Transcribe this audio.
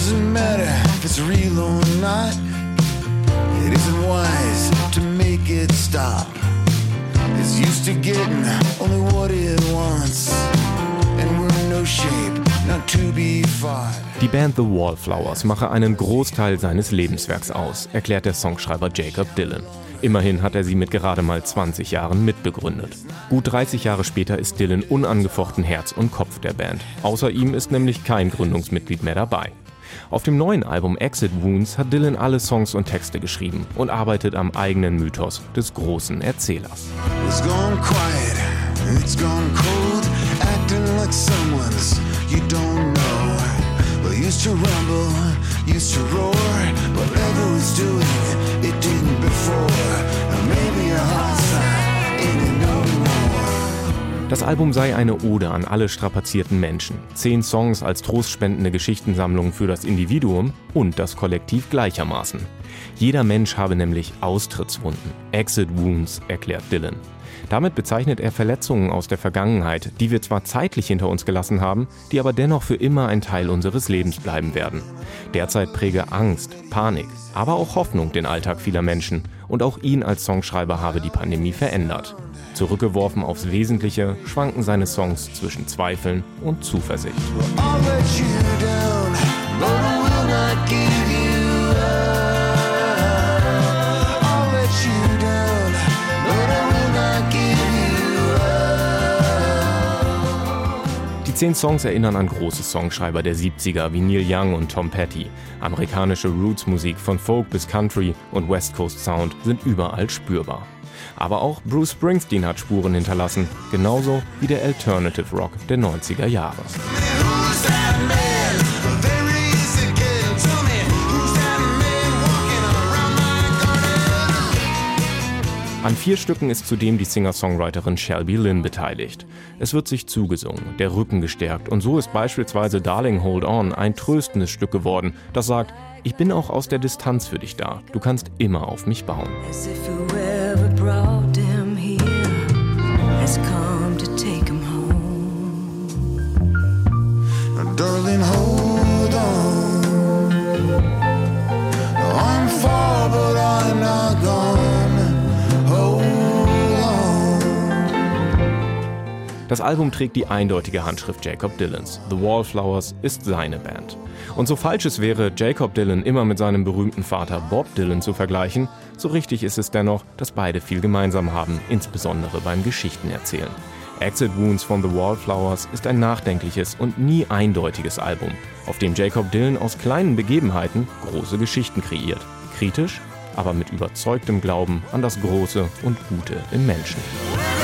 Doesn't matter if it's real or not. It isn't wise to make it stop. It's used to getting only what it wants. And we're in no shape not to be fought. Die Band The Wallflowers mache einen Großteil seines Lebenswerks aus, erklärt der Songschreiber Jakob Dylan. Immerhin hat er sie mit gerade mal 20 Jahren mitbegründet. Gut 30 Jahre später ist Dylan unangefochten Herz und Kopf der Band. Außer ihm ist nämlich kein Gründungsmitglied mehr dabei. Auf dem neuen Album Exit Wounds hat Dylan alle Songs und Texte geschrieben und arbeitet am eigenen Mythos des großen Erzählers. It's gone quiet, it's gone cold, acting like someone's you don't know. Well, used to rumble, used to roar, whatever it's doing, it didn't before. Now maybe your heart's not in it no more. Das Album sei eine Ode an alle strapazierten Menschen. 10 Songs als trostspendende Geschichtensammlung für das Individuum und das Kollektiv gleichermaßen. Jeder Mensch habe nämlich Austrittswunden. Exit Wounds, erklärt Dylan. Damit bezeichnet er Verletzungen aus der Vergangenheit, die wir zwar zeitlich hinter uns gelassen haben, die aber dennoch für immer ein Teil unseres Lebens bleiben werden. Derzeit präge Angst, Panik, aber auch Hoffnung den Alltag vieler Menschen. Und auch ihn als Songschreiber habe die Pandemie verändert. Zurückgeworfen aufs Wesentliche schwanken seine Songs zwischen Zweifeln und Zuversicht. Die 10 Songs erinnern an große Songschreiber der 70er wie Neil Young und Tom Petty. Amerikanische Roots-Musik von Folk bis Country und West Coast Sound sind überall spürbar. Aber auch Bruce Springsteen hat Spuren hinterlassen, genauso wie der Alternative Rock der 90er Jahre. An 4 Stücken ist zudem die Singer-Songwriterin Shelby Lynne beteiligt. Es wird sich zugesungen, der Rücken gestärkt und so ist beispielsweise Darling Hold On ein tröstendes Stück geworden, das sagt, ich bin auch aus der Distanz für dich da, du kannst immer auf mich bauen. Darling, hold on. I'm far, but I'm not gone. Hold on. Das Album trägt die eindeutige Handschrift Jakob Dylans. The Wallflowers ist seine Band. Und so falsch es wäre, Jakob Dylan immer mit seinem berühmten Vater Bob Dylan zu vergleichen, so richtig ist es dennoch, dass beide viel gemeinsam haben, insbesondere beim Geschichtenerzählen. Exit Wounds von The Wallflowers ist ein nachdenkliches und nie eindeutiges Album, auf dem Jakob Dylan aus kleinen Begebenheiten große Geschichten kreiert. Kritisch, aber mit überzeugtem Glauben an das Große und Gute im Menschen.